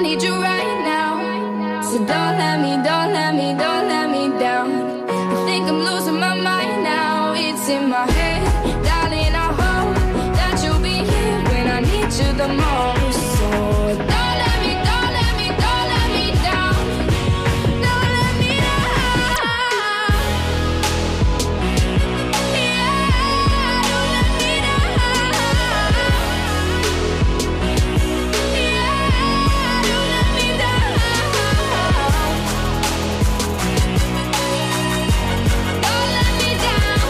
need you right now. So don't let me down. I think I'm losing my mind now. It's in my head, darling, I hope that you'll be here when I need you the most. So don't let me down. Don't let me down. Yeah, don't let me down. Yeah, don't let me down. Don't let me down.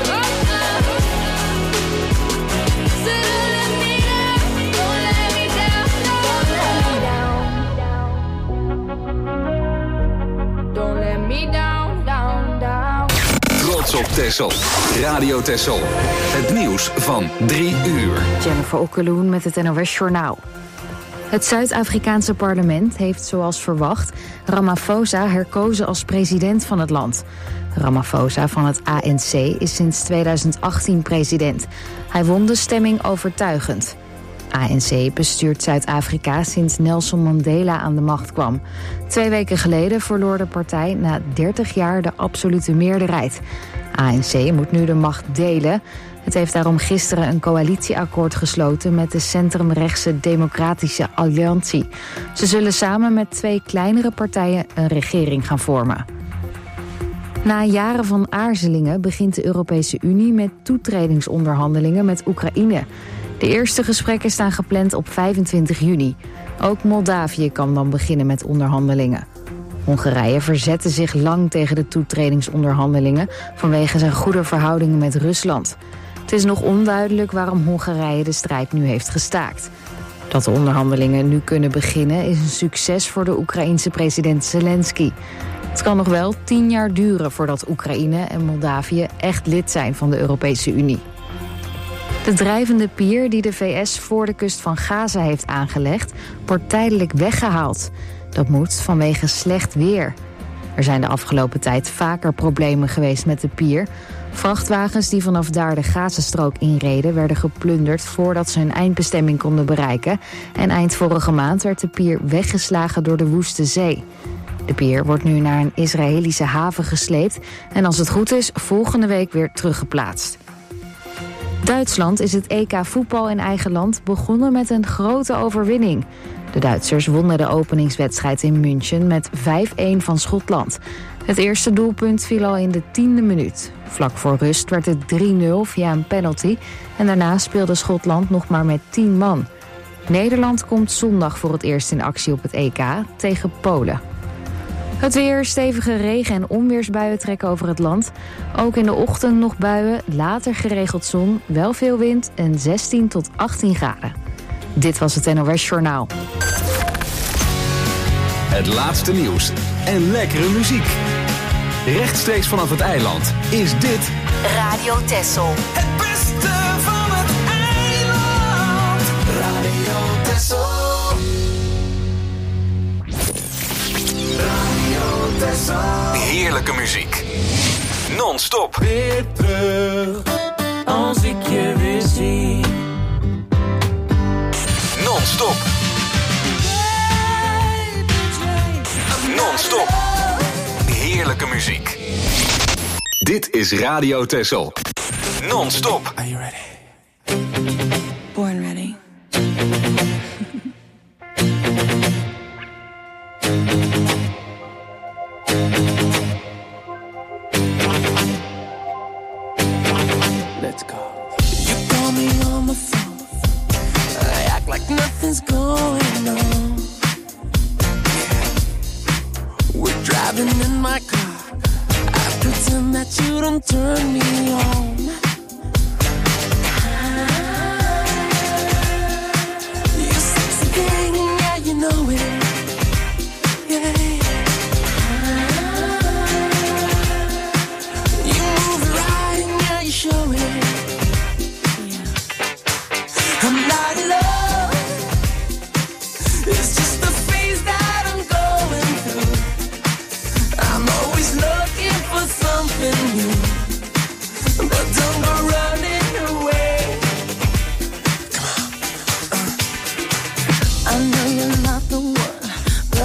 So don't let me down. Don't let me down. Don't let me down. Down. Trots op Texel. Radio Texel. Het nieuws van 3 uur. Jennifer Okkeloen met het NOS Journaal. Het Zuid-Afrikaanse parlement heeft zoals verwacht Ramaphosa herkozen als president van het land. Ramaphosa van het ANC is sinds 2018 president. Hij won de stemming overtuigend. ANC bestuurt Zuid-Afrika sinds Nelson Mandela aan de macht kwam. 2 weken geleden verloor de partij na 30 jaar de absolute meerderheid. ANC moet nu de macht delen. Het heeft daarom gisteren een coalitieakkoord gesloten met de centrumrechtse Democratische Alliantie. Ze zullen samen met 2 kleinere partijen een regering gaan vormen. Na jaren van aarzelingen begint de Europese Unie met toetredingsonderhandelingen met Oekraïne. De eerste gesprekken staan gepland op 25 juni. Ook Moldavië kan dan beginnen met onderhandelingen. Hongarije verzette zich lang tegen de toetredingsonderhandelingen vanwege zijn goede verhoudingen met Rusland. Het is nog onduidelijk waarom Hongarije de strijd nu heeft gestaakt. Dat de onderhandelingen nu kunnen beginnen is een succes voor de Oekraïense president Zelensky. Het kan nog wel 10 jaar duren voordat Oekraïne en Moldavië echt lid zijn van de Europese Unie. De drijvende pier die de VS voor de kust van Gaza heeft aangelegd, wordt tijdelijk weggehaald. Dat moet vanwege slecht weer. Er zijn de afgelopen tijd vaker problemen geweest met de pier. Vrachtwagens die vanaf daar de Gazastrook inreden werden geplunderd voordat ze hun eindbestemming konden bereiken. En eind vorige maand werd de pier weggeslagen door de woeste zee. De pier wordt nu naar een Israëlische haven gesleept en als het goed is volgende week weer teruggeplaatst. Duitsland is het EK voetbal in eigen land begonnen met een grote overwinning. De Duitsers wonnen de openingswedstrijd in München met 5-1 van Schotland. Het eerste doelpunt viel al in de 10e minuut. Vlak voor rust werd het 3-0 via een penalty en daarna speelde Schotland nog maar met 10 man. Nederland komt zondag voor het eerst in actie op het EK tegen Polen. Het weer, stevige regen- en onweersbuien trekken over het land. Ook in de ochtend nog buien, later geregeld zon, wel veel wind en 16 tot 18 graden. Dit was het NOS Journaal. Het laatste nieuws en lekkere muziek. Rechtstreeks vanaf het eiland is dit Radio Texel. Het beste van het eiland. Radio Texel. Radio Texel. heerlijke muziek. Non-stop. Weer terug, als ik je weer zie. Non-stop. Non-stop. Heerlijke muziek. Dit is Radio Texel. Non-stop. Are you ready? Born ready. Let's go. You call me on the phone. I act like nothing's going on. We're driving in my car. I pretend that you don't turn me on. You sexy thing, yeah, you know it. Yeah. You move right, yeah, you show it. I'm not in love. It's just the phase that I'm going through. I'm always looking for something new, but don't go running away. Come on. I know you're not the one,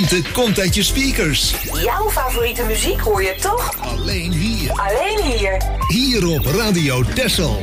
lente komt uit je speakers. Jouw favoriete muziek hoor je toch? Alleen hier. Alleen hier. Hier op Radio Texel.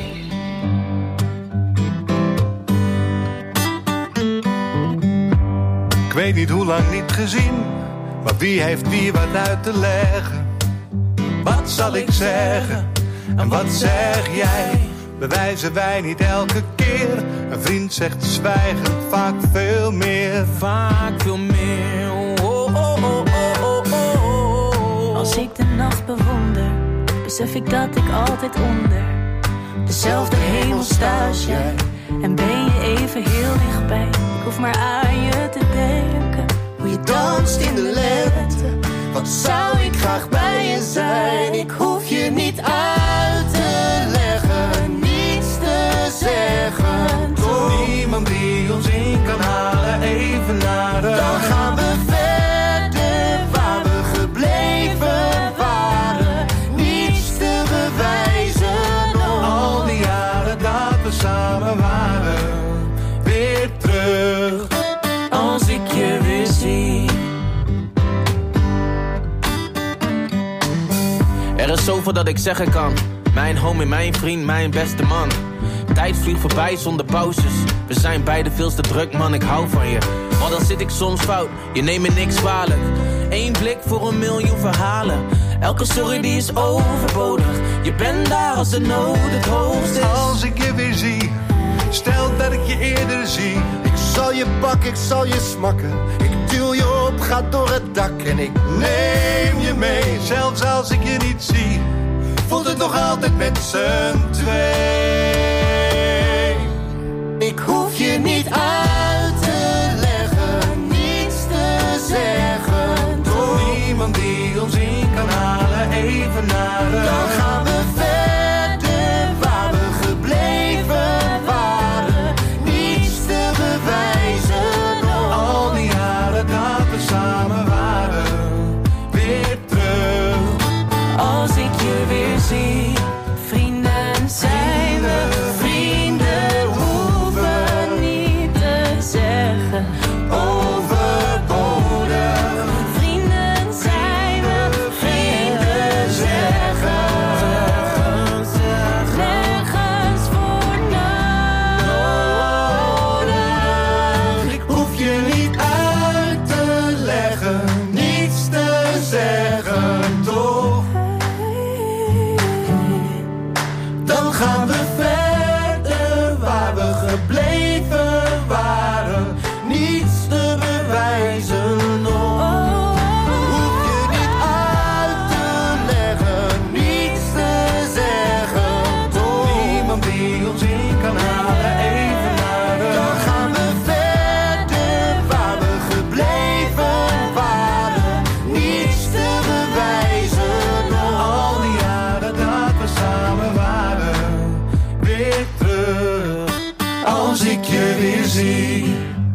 Ik weet niet hoe lang niet gezien, maar wie heeft hier wat uit te leggen? Wat zal ik zeggen en wat zeg jij? Bewijzen wij niet elke keer? Een vriend zegt zwijgend vaak veel meer. Vaak veel meer. Oh, oh, oh, oh, oh, oh. Als ik de nacht bewonder, besef ik dat ik altijd onder dezelfde hemel sta als jij. En ben je even heel dichtbij. Ik hoef maar aan je te denken. Hoe je danst in de lente. Wat zou ik graag bij je zijn. Ik hoef je niet uit te leggen, niets te zeggen. Toch niemand die ons in kan halen, even nader. Dan gaan we verder waar we gebleven waren. Niets te bewijzen. Al die jaren dat we samen waren, weer terug. Als ik je weer zie. Er is zoveel dat ik zeggen kan. Mijn homie, mijn vriend, mijn beste man. Tijd vliegt voorbij zonder pauzes. We zijn beide veel te druk, man, ik hou van je. Maar dan zit ik soms fout, je neemt me niks kwalijk. 1 blik voor 1 miljoen verhalen. Elke sorry die is overbodig. Je bent daar als de nood het hoogst is. Als ik je weer zie, stel dat ik je eerder zie. Ik zal je pakken, ik zal je smakken. Ik duw je op, ga door het dak. En ik neem je mee, zelfs als ik je niet zie. Voelt het nog altijd met z'n twee. Ik hoef je niet uit te leggen, niets te zeggen. Toch niemand die ons in kan halen, even nader. Dan gaan we verder waar we gebleven waren. Niets te bewijzen. Al die jaren dat we samen waren, weer terug. Als ik je weer zie, vrienden zijn we. Vrienden hoeven niet te zeggen. Overbodig. Vrienden zijn we. Vrienden zeggen. Nergens voor nodig. Ik hoef je niet uit te leggen, niets te zeggen, toch? Dan gaan we verder waar we gebleven waren. Niets te bewijzen nog. Hoef je niet uit te leggen, niets te zeggen, toch? Niemand die ons in kan halen, even nader. Dan gaan we verder waar we gebleven waren. Niets te bewijzen. Al die jaren dat we samen waren, weer terug. Als ik je weer zie.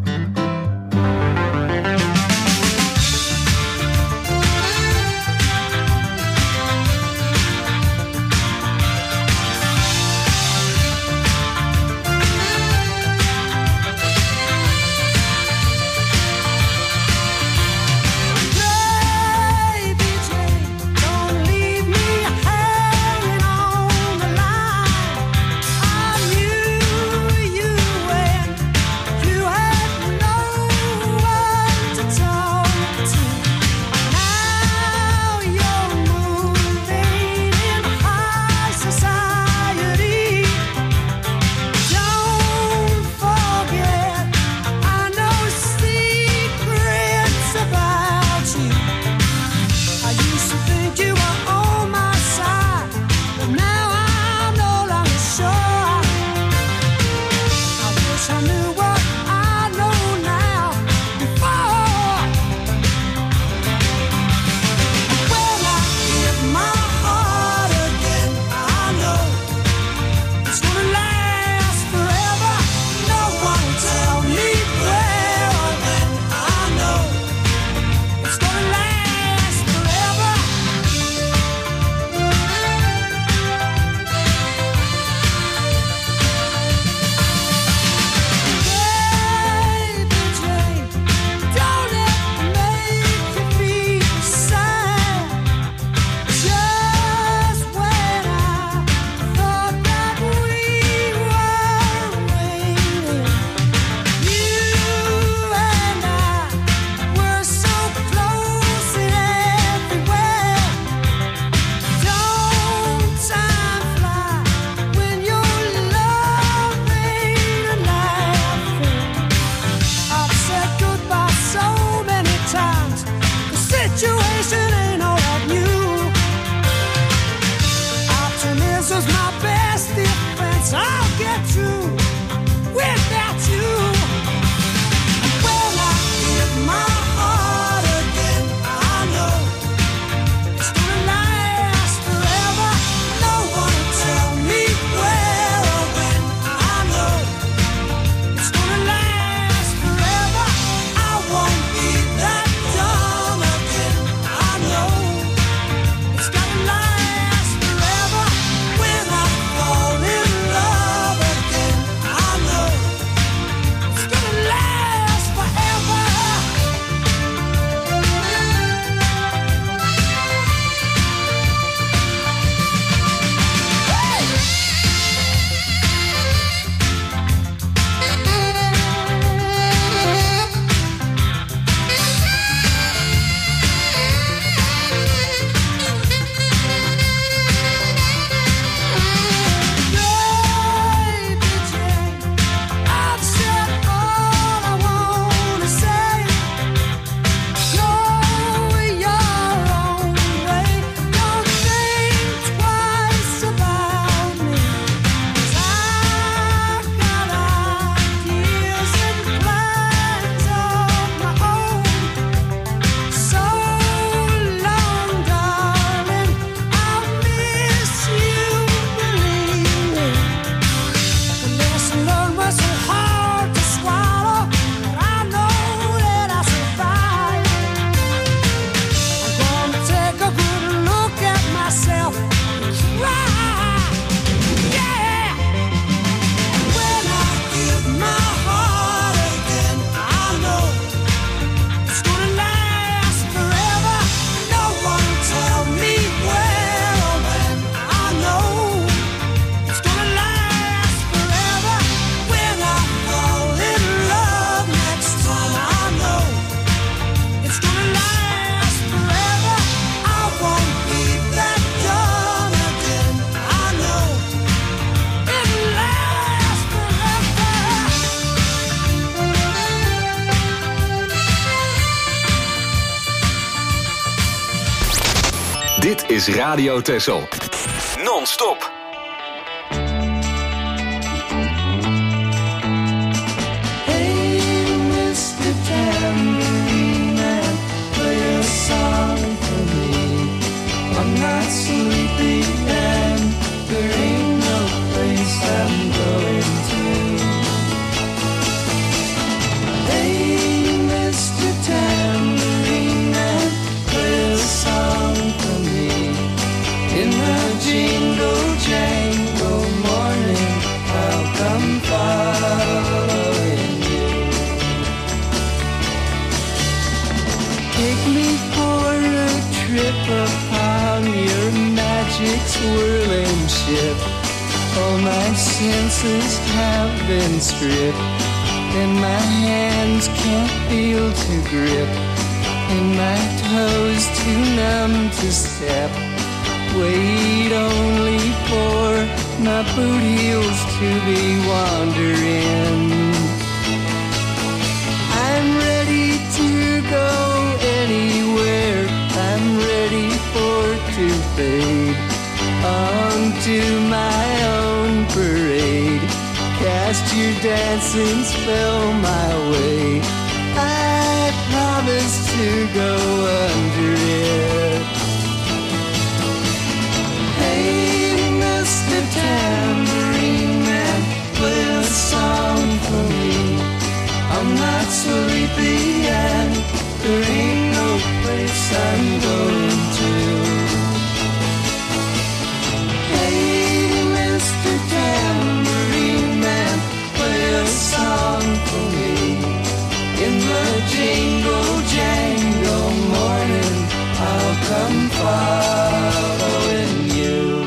Baby Jane, don't leave me hanging on the line. I knew you when you had Dit is Radio Texel. Non-stop. I'm not sleepy and there ain't no place I'm going to. Hey, Mr. Tambourine Man, play a song for me. In the jingle jangle morning, I'll come following you. Take me for a trip upon your magic swirling ship. All my senses have been stripped, and my hands can't feel to grip, and my toes too numb to step. Wait only for my boot heels to be wandering. I'm ready to go anywhere. I'm ready for to fade onto my own parade. Cast your dancing spell my way. I promise to go under it. Hey, Mr. Tambourine Man, play a song for me. I'm not sleepy and there ain't no place I'm going to. Hey, Mr. Tambourine Man, play a song for me. In the jingle jangle morning, I'll come following you.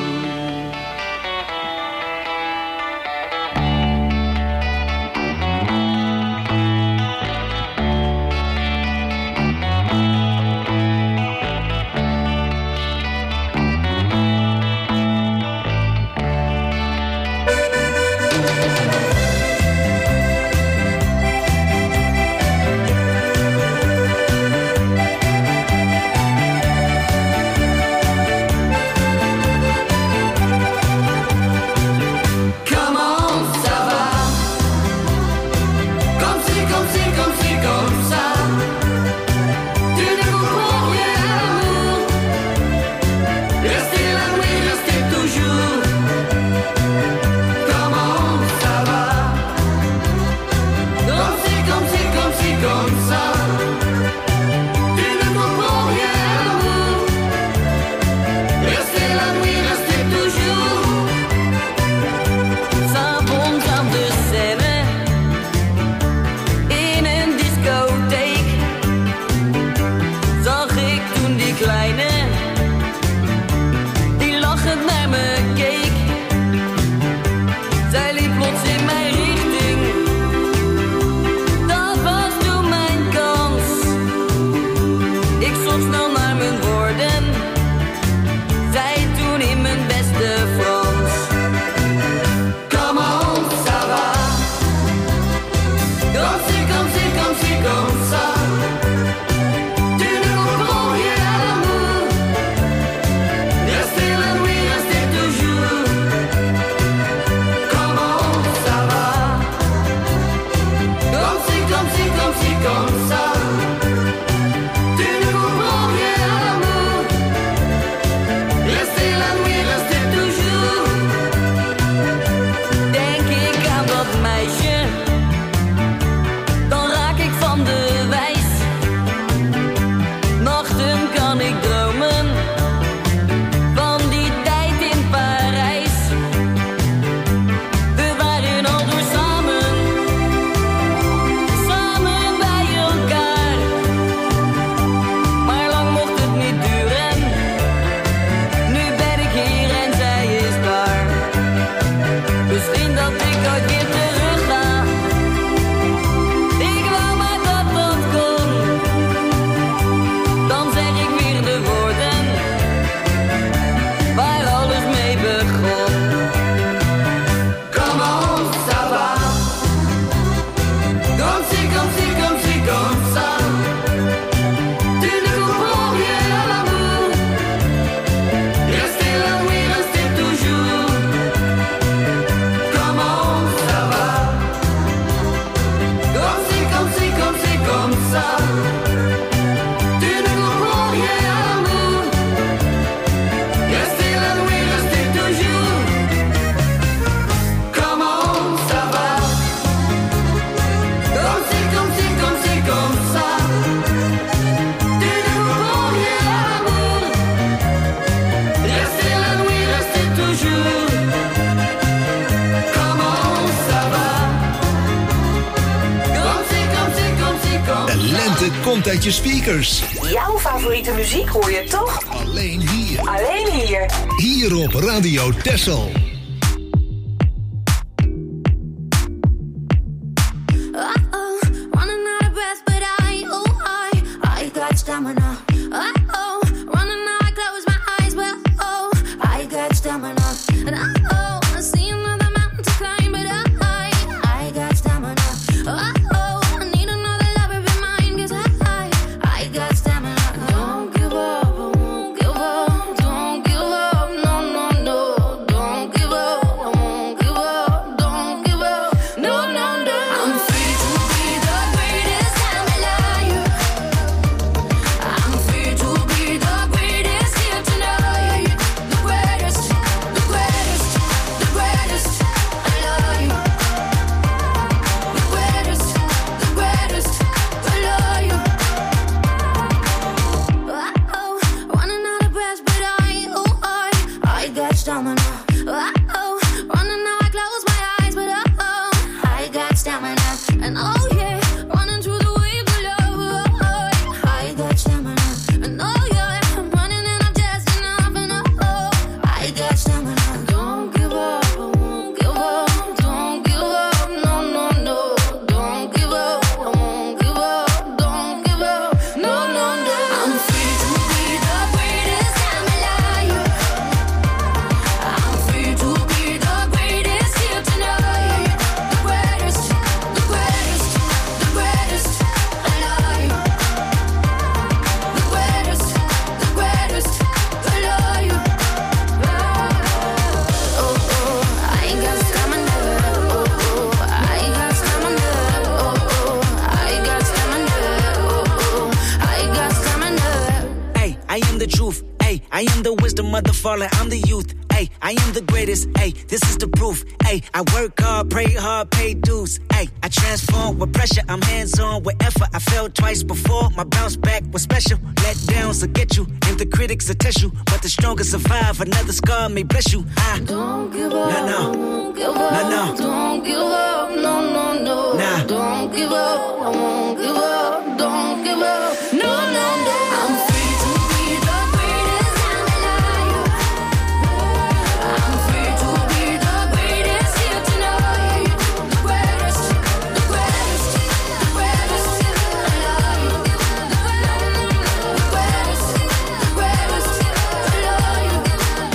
komt uit je speakers. Jouw favoriete muziek hoor je toch? Alleen hier. Alleen hier. Hier op Radio Texel. Stamina. Running out, I close my eyes, but I got stamina. And I see another mountain to climb, but I got stamina. I need another lover in mine, 'cause I got stamina. Don't give up, I won't give up. Don't give up, no, no, no. Don't give up, I won't give up. Don't give up, no, no, no. I'm free to be the greatest, I'm a liar. I'm free to be the greatest here tonight. The greatest, the greatest, the greatest. I love you. The greatest, the greatest. I love you. Running out of breath, but I got stamina. Running out, I close my eyes, but I got stamina. And yeah, running through the waves of love. I got stamina. And yeah, I'm running and I'm just enough. And I got stamina. Don't give up, I won't give up. Don't give up, no, no, no. Don't give up, I won't give up. Don't give up, no, no, no. I'm free to be the greatest, I'm a liar. I'm free to be the greatest here tonight. The greatest, the greatest, the greatest. I love you. The greatest, the greatest. I love you. I ain't got stamina. I got stamina. I got stamina. I got stamina. Hey, I am the truth. Hey, I am the wisdom of the fallen. I'm the youth. Hey, I am the greatest. Hey, this is the proof. Hey, I work hard, pray hard, pay dues. Hey, I transform with pressure. I'm hands-on with effort. I failed twice before. My bounce back was special. Let downs will get you, and the critics will test you. But the strongest survive. Another scar may bless you. Don't give up, No, no. I won't give up. No, no. Don't give up, no, no, no. Nah. Don't give up, I won't give up. Don't give up, no, no, no. I'm free to be the greatest, I'm a liar. I'm free to be the greatest here tonight. The greatest, the greatest, the greatest. I love you. The greatest, the greatest. I love you.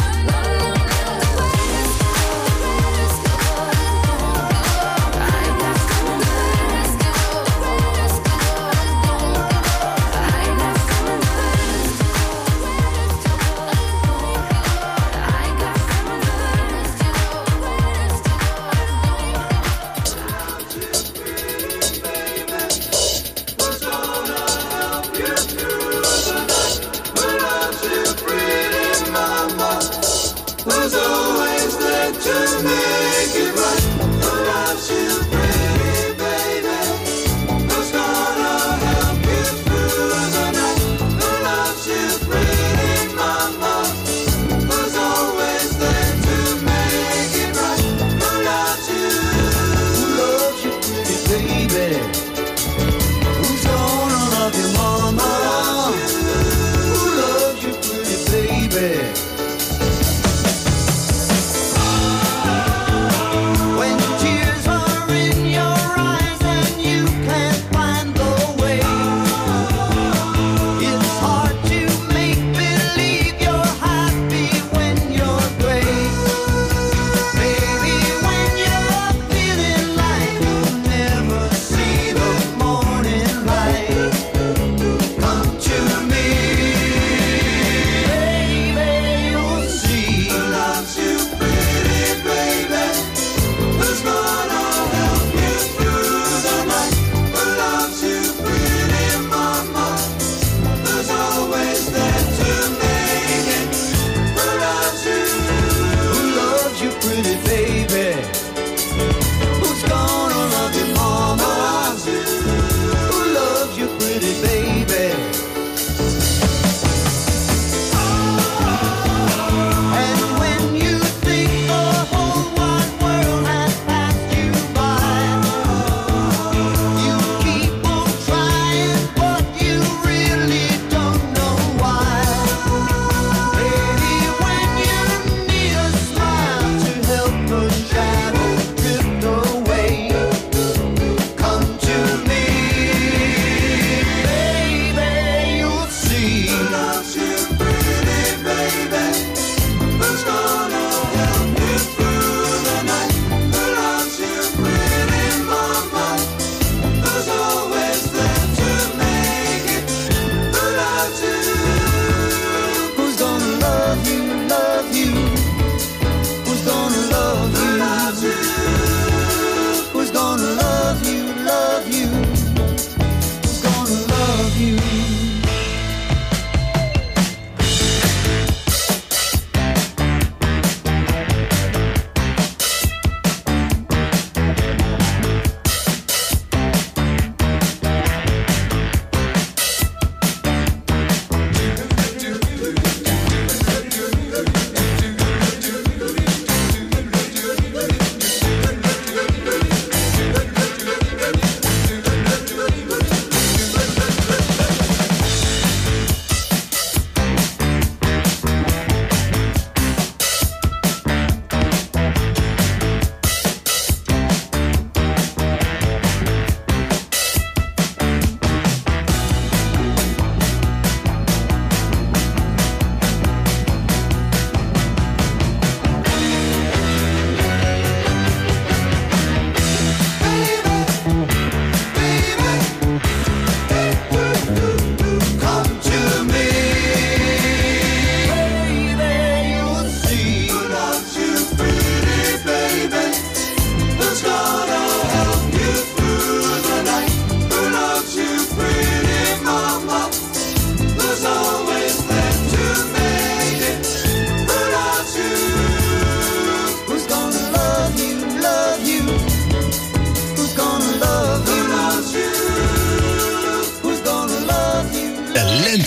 Who's always there to make it right? Who loves you, pretty baby? Who's gonna help you through the night? Who loves you, pretty mama? Who's always there to make it right? Who loves you? Who loves you, pretty baby? Who's gonna love you, mama? Who loves you, pretty baby?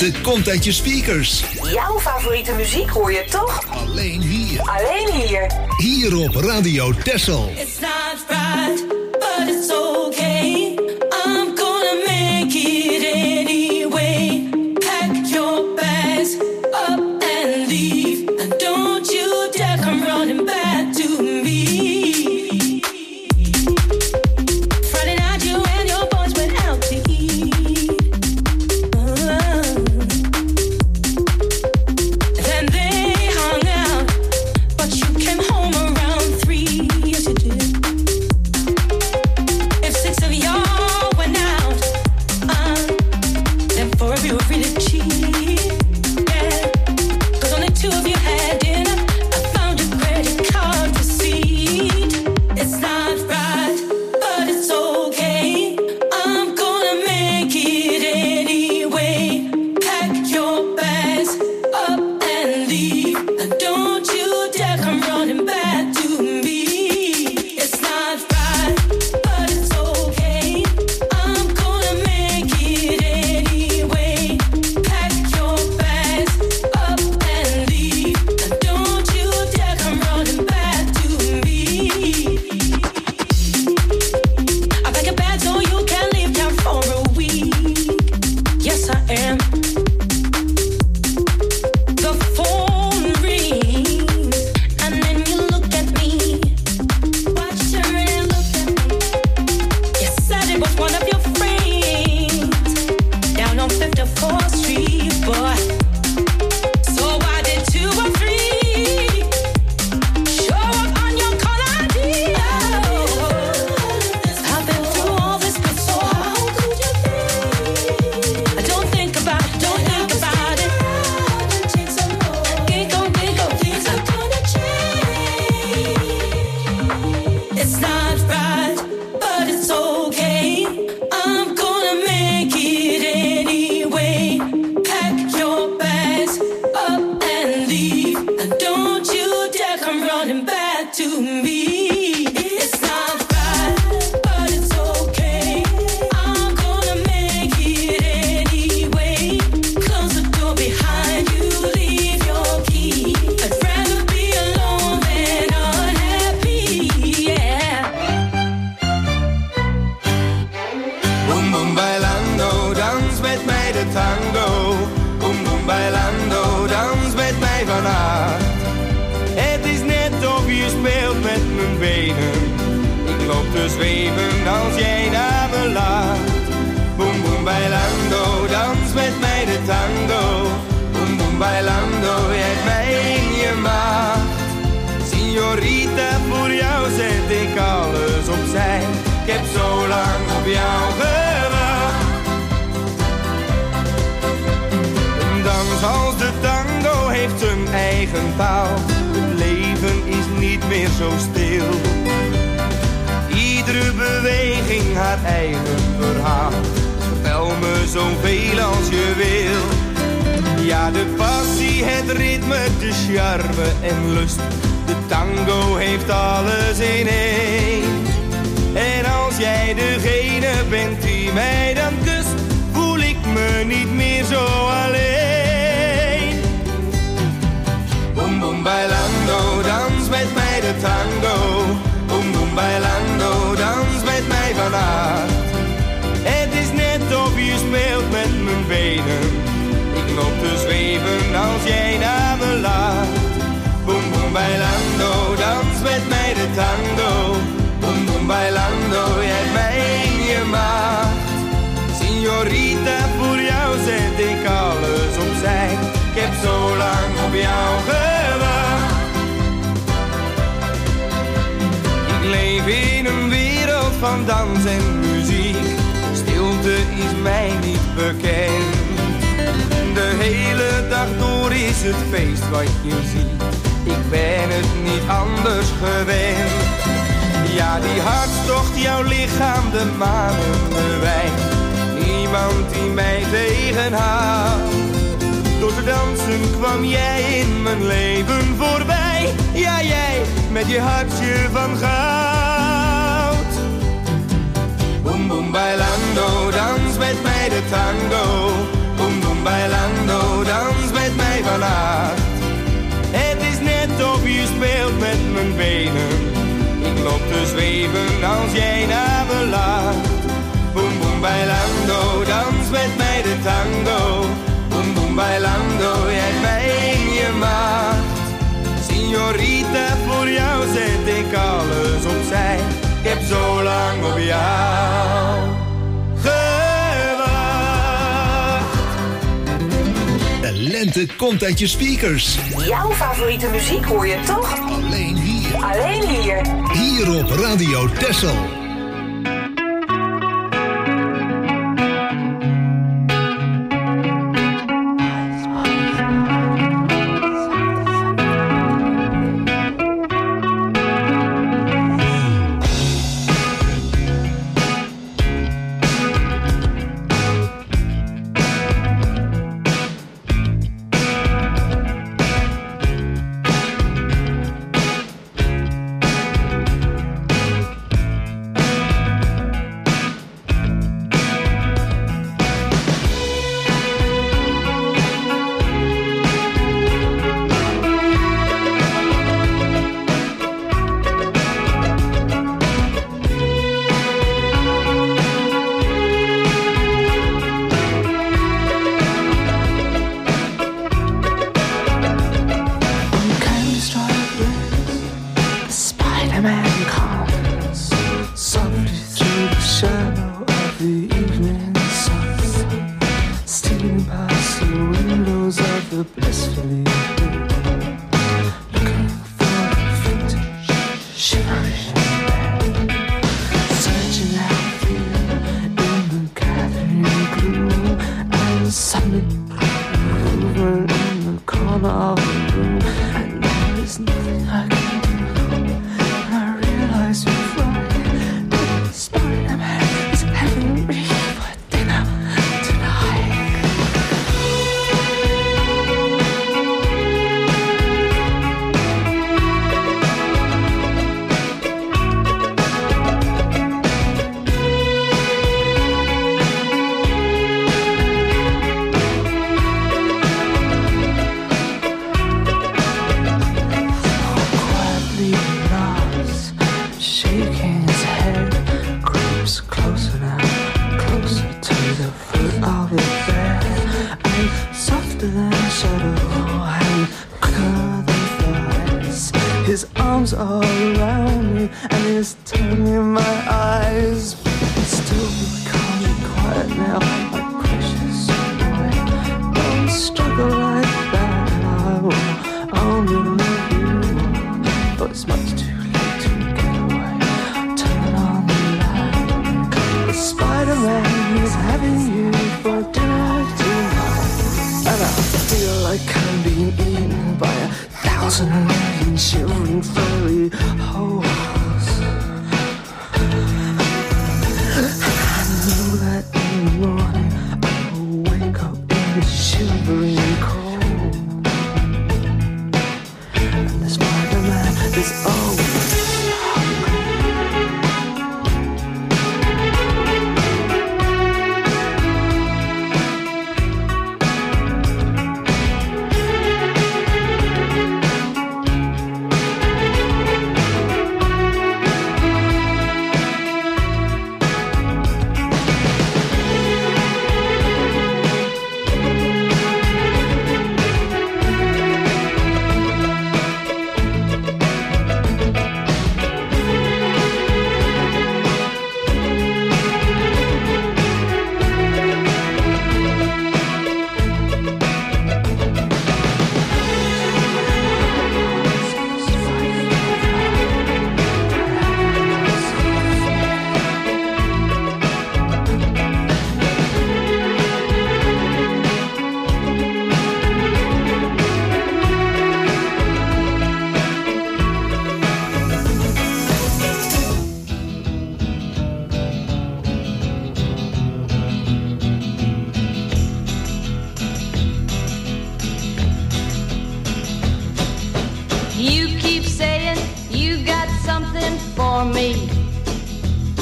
lente komt uit je speakers. Jouw favoriete muziek hoor je toch? Alleen hier. Alleen hier. Hier op Radio Texel. It's not right, but it's okay. I'm gonna make it anyway. Pack your bags up and leave. And don't you dare come running back to me. Friday night you and your boys went out to eat. Then they hung out, but you came home around 3. Yes you did. If 6 of y'all went out, then 4 of you were really cheap. Yeah, 'cause only 2 of you had dinner. I found your credit card receipt. It's not right, but it's okay. I'm gonna make it anyway. Pack your bags up and leave. And don't you dare come running back to me. It's not right, but it's okay. I'm gonna make it anyway. Pack your bags up and leave. And don't you dare come running back to me. I pack a bag so you can leave town for a week. Yes, I am. The phone rings, and then you look at me. Watch her and look at me. You said it was one of your friends down on 54th Street, boy. So why did 2 or 3 show up on your call ID? I've been through all this before. How could you think? Don't think about it, don't think about it. Think on, things are gonna change. It's not right, but it's okay. I'm gonna make it anyway. Pack your bags up and leave. And don't you dare come running back to me. It's not right, but it's okay. I'm gonna make it anyway. Close the door behind you, leave your key. I'd rather be alone than unhappy, yeah. Boom boom bailando, dans met mij de tango. Boom boom bailando, dans met mij vannacht. Het is net of je speelt met mijn benen. Ik loop te zweven als jij naar me lacht. Boom boom bailando, dans met mij de tango. Boom boom bailando, je hebt mij in je macht. Signorita, voor jou zet ik alles opzij. Ik heb zo lang op jou gewacht. Een dans als de tango heeft zijn eigen taal. Het leven is niet meer zo stil. Iedere beweging haar eigen verhaal. Vertel me zoveel als je wil. Ja, de passie, het ritme, de charme en lust. De tango heeft alles in één. En als jij degene bent die mij dan kust, voel ik me niet meer zo alleen. Boom boom bailando, dans met mij de tango. Boom boom bailando, dans met mij vannacht. Het is net of je speelt met mijn benen. Ik loop te zweven als jij naar me lacht. Boom boom bailando, dans met mij de tango. Boom boom bailando, jij hebt mij in je macht. Signorita, voor jou zet ik alles opzij. Ik heb zo lang op jou gewacht. Ik leef in een wereld van dans en muziek. Stilte is mij niet bekend. De hele dag door is het feest wat je ziet. Ik ben het niet anders gewend. Ja, die hartstocht, jouw lichaam, de manen, de wijn. Niemand die mij tegenhoudt. Door te dansen kwam jij in mijn leven voorbij. Ja, jij met je hartje van goud. Boom boom bailando, dans met mij de tango. Boom boom boem bailando, dans met mij vannacht. Het is net of je speelt met mijn benen. Ik loop te zweven als jij naar me lacht. Boem boem bailando, dans met mij de tango. Boem boem bailando, jij mij in je macht. Signorita, voor jou zet ik alles opzij. Ik heb zo lang op jou gewacht. De lente komt uit je speakers. Jouw favoriete muziek hoor je toch? Alleen hier. Alleen hier. Hier op Radio Texel.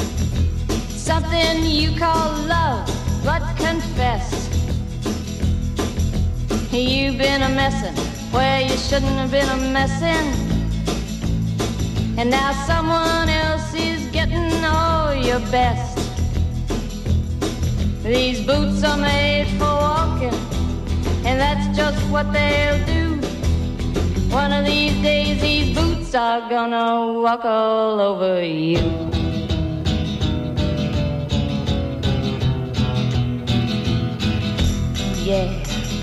Something you call love, but confess You've been a messin' where you shouldn't have been a messin', and now someone else is getting all your best. These boots are made for walking, and that's just what they'll do. One of these days these boots are gonna walk all over you. Yeah.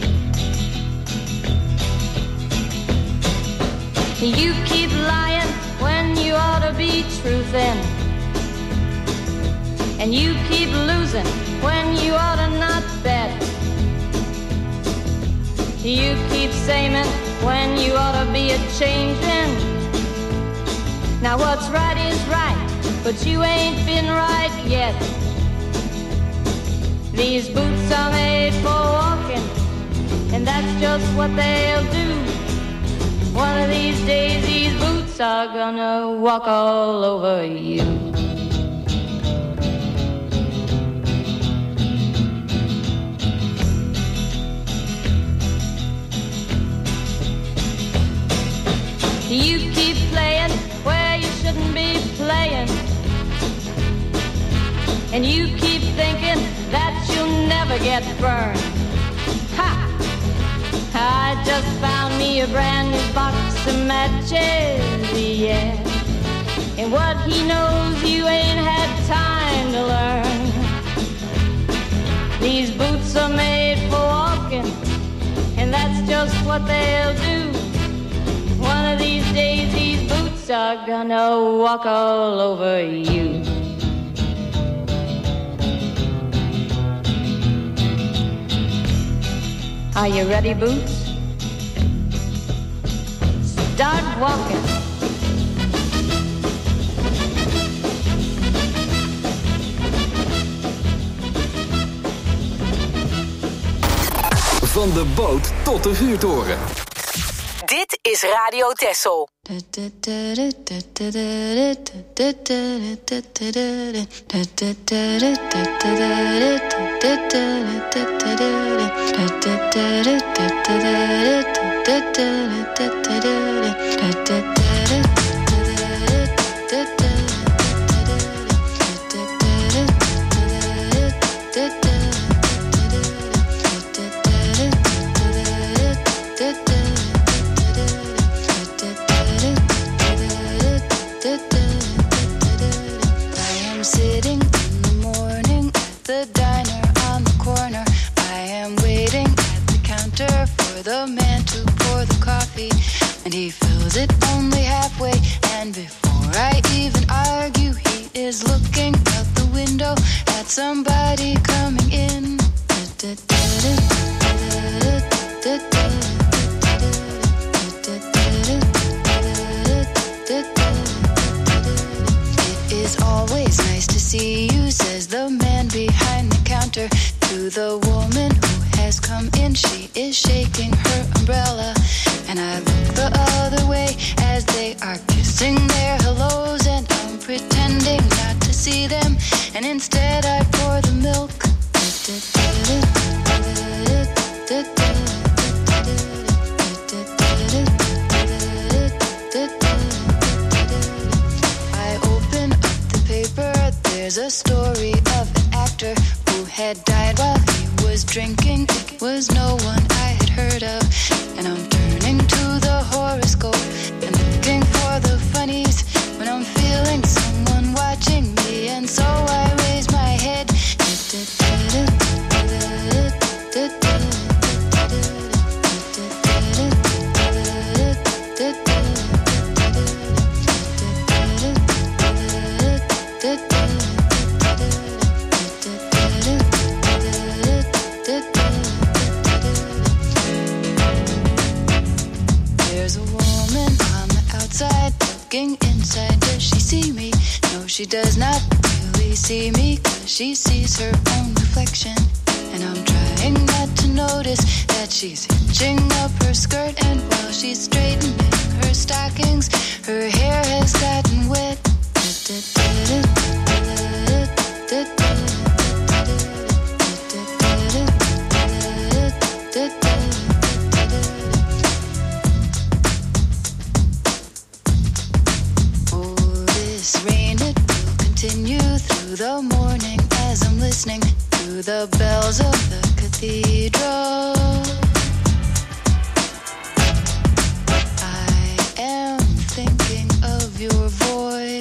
You keep lying when you ought to be truthin', and you keep losing when you ought to not bet. You keep saying when you ought to be a-changin'. Now what's right is right, but you ain't been right yet. These boots are made for walking, and that's just what they'll do. One of these days these boots are gonna walk all over you. You keep playing where you shouldn't be playing, and you keep thinking that you'll never get burned. Ha! I just found me a brand new box of matches, yeah. And what he knows you ain't had time to learn. These boots are made for walking, and that's just what they'll do. One of these days these boots are gonna walk all over you. Are you ready, boots? Start walking. Van de boot tot de vuurtoren. Dit is Radio Texel. The man to pour the coffee, and he fills it only halfway. And before I even argue, he is looking out the window at somebody coming in. It is always nice to see you, says the man behind the counter to the woman who has come in. She is shaking her umbrella, and I look the other way as they are kissing their hellos, and I'm pretending not to see them, and instead I pour the milk. I open up the paper, there's a story of an actor who had died while he was drinking. It was no one I had heard of, and I'm turning to the horoscope and looking for the funnies when I'm feeling someone watching me, and so I raise my head. Inside, does she see me? No, she does not really see me, 'cause she sees her own reflection. And I'm trying not to notice that she's hitching up her skirt, and while she's straightening her stockings, her hair has gotten wet. as I'm listening to the bells of the cathedral. I am thinking of your voice.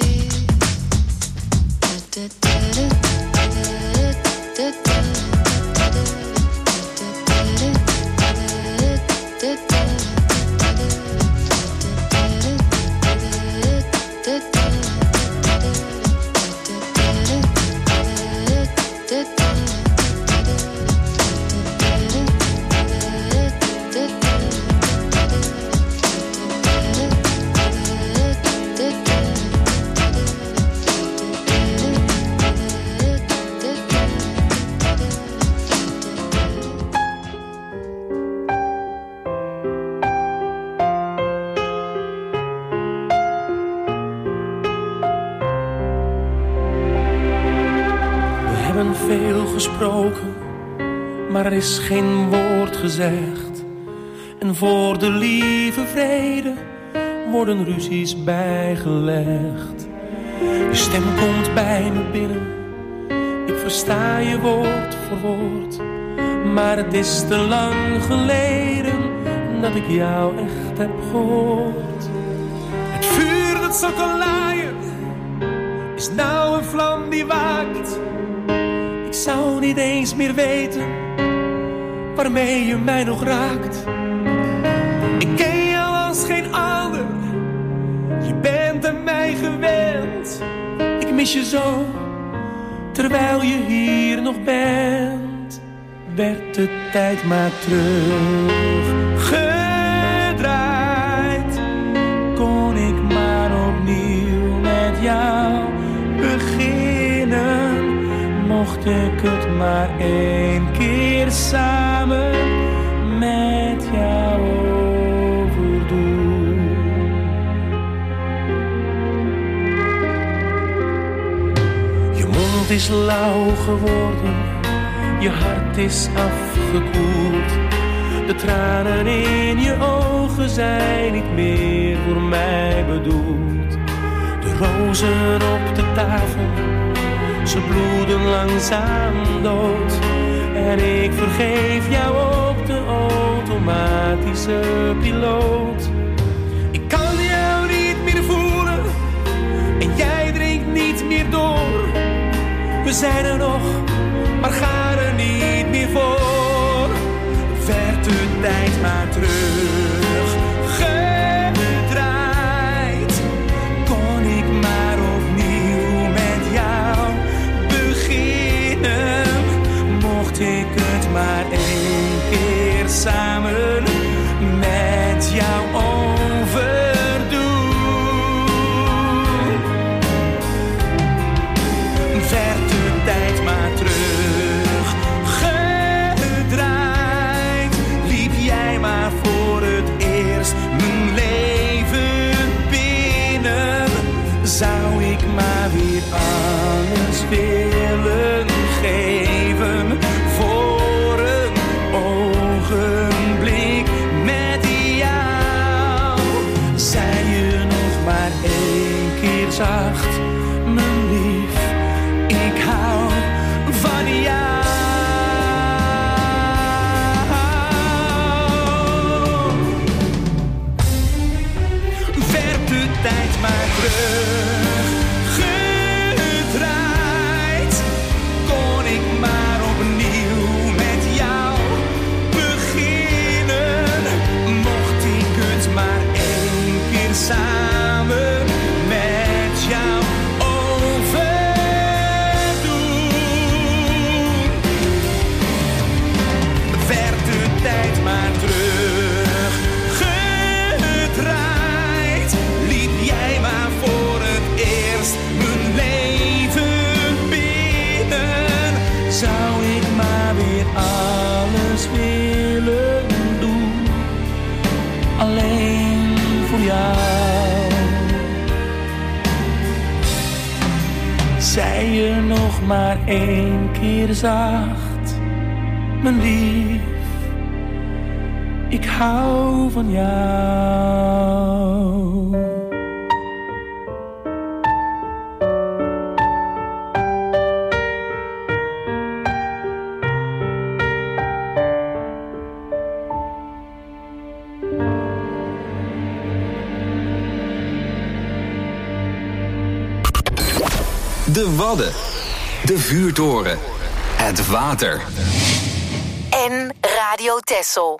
Maar er is geen woord gezegd. En voor de lieve vrede worden ruzies bijgelegd. Je stem komt bij me binnen. Ik versta je woord voor woord. Maar het is te lang geleden dat ik jou echt heb gehoord. Het vuur dat zo kan laaien is nou een vlam die waakt. Ik zou niet eens meer weten waarmee je mij nog raakt. Ik ken jou als geen ander. Je bent aan mij gewend. Ik mis je zo, terwijl je hier nog bent. Werd de tijd maar teruggedraaid. Kon ik maar opnieuw met jou beginnen. Mocht ik het maar één keer samen met jou overdoen. Je mond is lauw geworden, je hart is afgekoeld. De tranen in je ogen zijn niet meer voor mij bedoeld. De rozen op de tafel, ze bloeden langzaam dood. En ik vergeef jou op de automatische piloot. Ik kan jou niet meer voelen en jij drinkt niet meer door. We zijn er nog, maar gaan er niet meer voor. Werd de tijd maar teruggedraaid. Kon ik maar opnieuw met jou beginnen. Mocht ik het maar één keer samen met jou overdoen. Werd de tijd maar teruggedraaid. Liep jij maar voor het eerst mijn leven binnen. Zou ik maar weer alles willen geven voor een ogenblik met jou. Zei je nog maar één keer zacht, mijn lief, ik hou van jou. Werd de tijd maar teruggedraaid. Kon ik maar opnieuw met jou beginnen. Mocht ik het maar één keer samen met jou overdoen. Werd de tijd maar teruggedraaid. Liep jij maar voor het eerst mijn leven binnen. Zou ik maar weer alles willen doen. Alleen voor jou. Zei je nog maar één keer zacht, mijn lief, ik hou van jou. de Wadden, de vuurtoren, het water. En Radio Texel.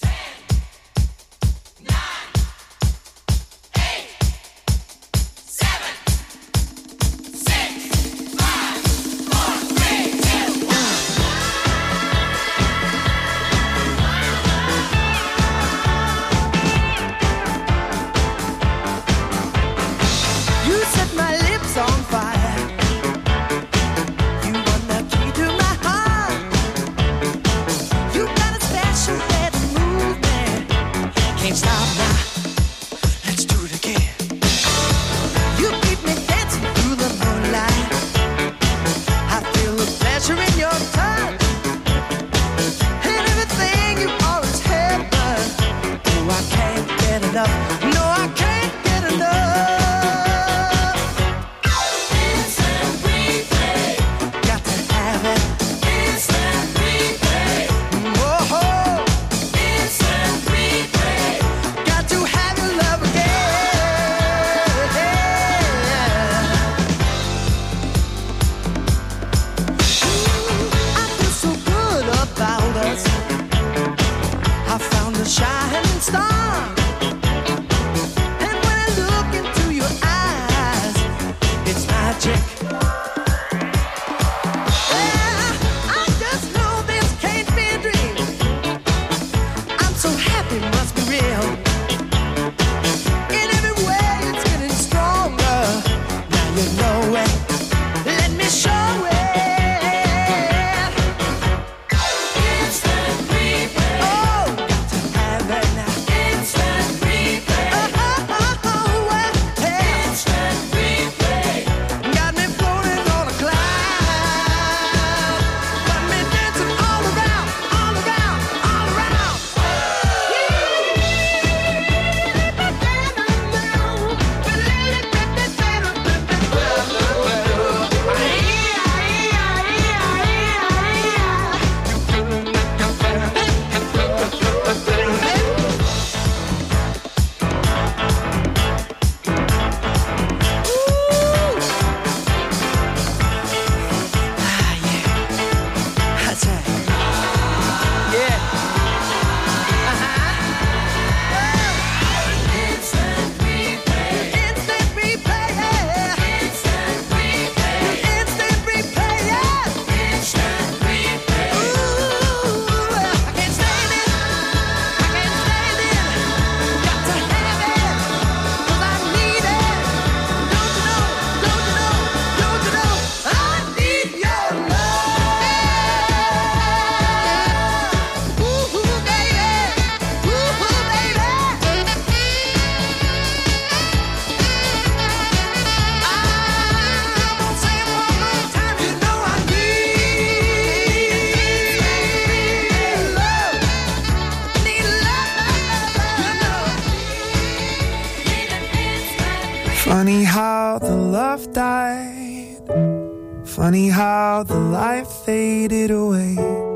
Funny how the love died. Funny how the light faded away.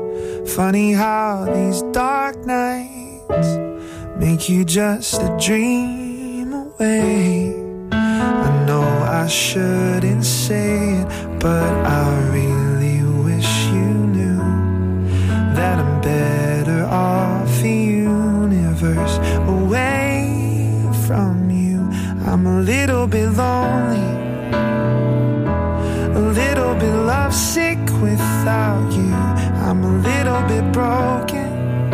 Funny how these dark nights make you just a dream away. I know I shouldn't say it, but I really wish you knew that I'm better off the universe away from you. I'm a little bit lonely, a little bit lovesick without you. I'm a little bit broken,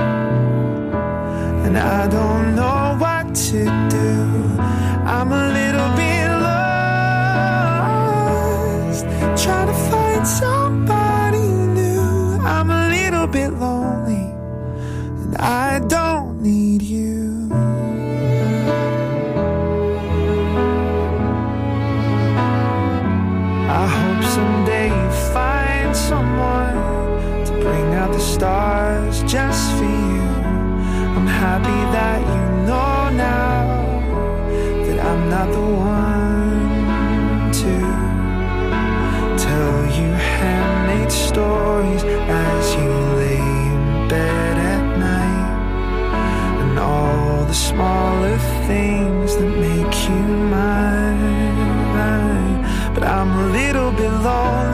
and I don't know what to do. I'm a little bit lost, trying to find somebody new. I'm a little bit lonely, and I don't need you. I hope someday you find someone to bring out the stars just for you. I'm happy that you know now that I'm not the one to tell you handmade stories as you lay in bed at night, and all the smaller things that make you mine. But I'm a little bit lonely,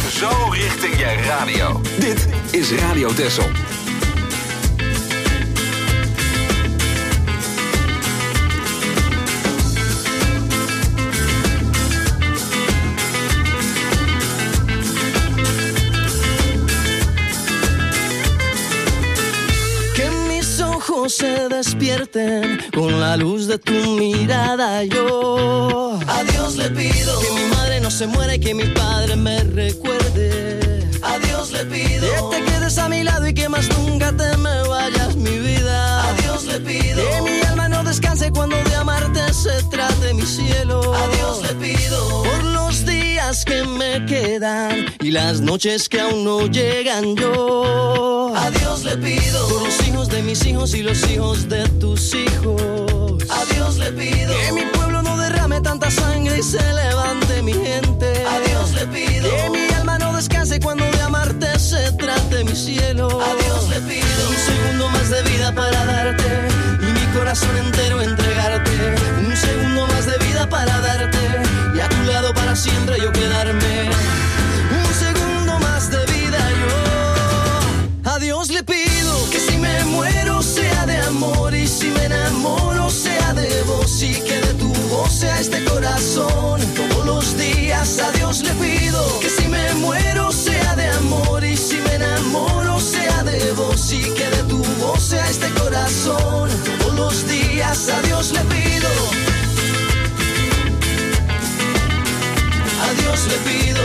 zo richting je radio. Dit is Radio Texel. Se despierten con la luz de tu mirada. Yo a Dios le pido que mi madre no se muera y que mi padre me recuerde. A Dios le pido que te quedes a mi lado y que más nunca te me vayas, mi vida. A Dios le pido que mi alma no descanse cuando de amarte se trate, mi cielo. A Dios le pido por los días que me quedan y las noches que aún no llegan. Yo a Dios le pido por los hijos de mis hijos y los hijos de tus hijos. A Dios le pido que mi pueblo no derrame tanta sangre y se levante mi gente. A Dios le pido que mi alma no descanse cuando de amarte se trate, mi cielo. A Dios le pido un segundo más de vida para darte y mi corazón entero entregarte. Un segundo más de vida para darte y a tu lado para siempre yo quedarme. Un segundo más de vida yo. A Dios le pido que si me muero sea de amor y si me enamoro sea de vos y que de tu voz sea este corazón todos los días. A Dios le pido que si me muero sea de amor y si me enamoro sea de vos y que de tu voz sea este corazón todos los días. A Dios le pido. A Dios le pido.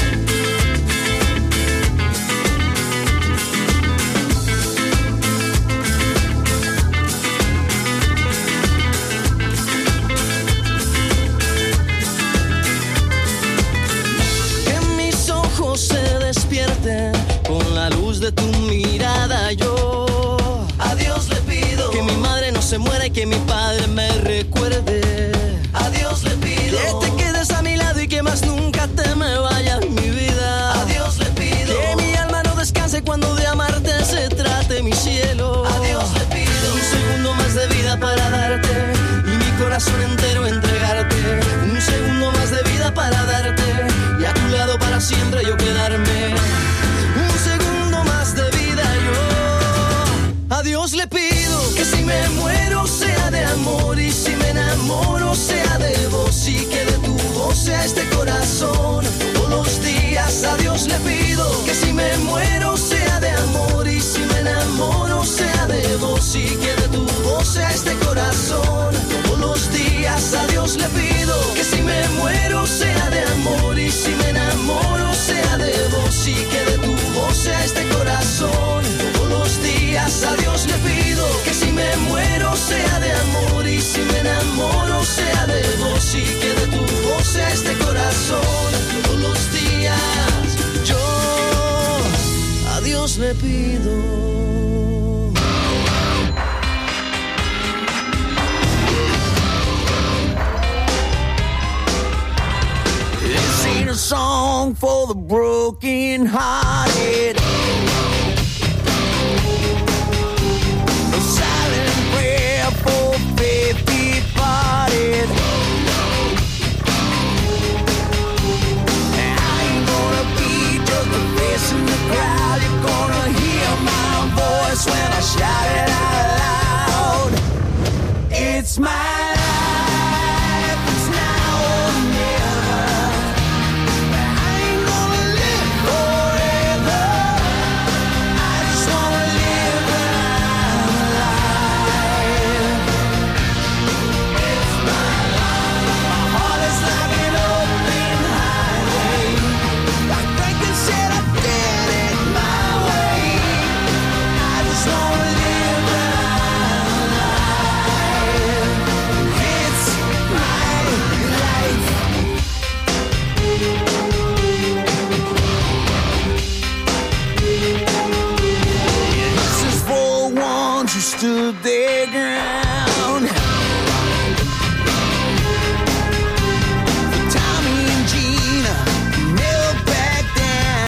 Con la luz de tu mirada yo a Dios le pido que mi madre no se muera y que mi padre me recuerde. A Dios le pido que te quedes a mi lado y que más nunca te me vayas, mi vida. A Dios le pido que mi alma no descanse cuando de amarte se trate, mi cielo. A Dios le pido un segundo más de vida para darte y mi corazón entero entregarte. Un segundo más de vida para darte y a tu lado para siempre yo quedarme. Un segundo más de vida yo. A Dios le pido que si me muero sea de amor y si me enamoro sea de vos y que de tu voz sea este corazón todos los días. A Dios le pido que si me muero sea de amor y si me enamoro sea de vos y que de tu voz sea este corazón todos los días. A Dios le pido que si me muero sea de amor y si me enamoro sea de vos y que de tu voz sea este corazón todos los días. A Dios le pido que si me muero sea de amor y si me enamoro sea de vos y que de tu voz sea este corazón todos los días. Yo a Dios le pido. This ain't a song for the broken heart.